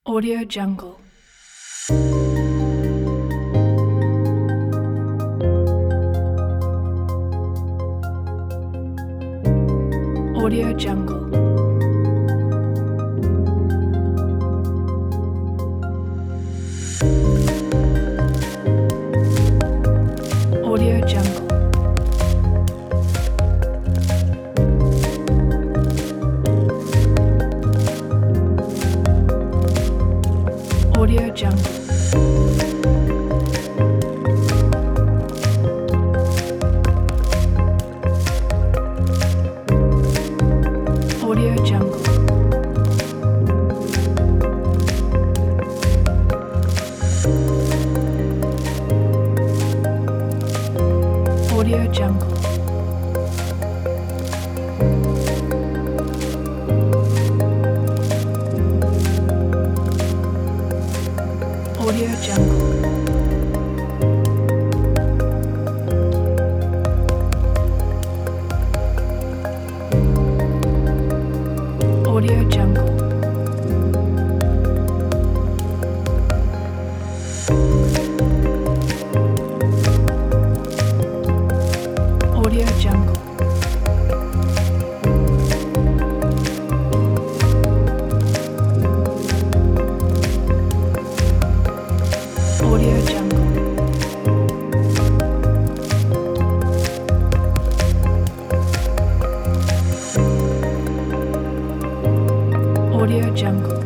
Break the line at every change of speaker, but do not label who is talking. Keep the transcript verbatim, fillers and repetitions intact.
Audio Jungle. Audio Jungle. Audio Jungle. Audio Jungle. Audio Jungle. Audio Jungle. Audio Jungle. Audio Jungle. Audio Jungle. Audio Jungle. Audio Jungle.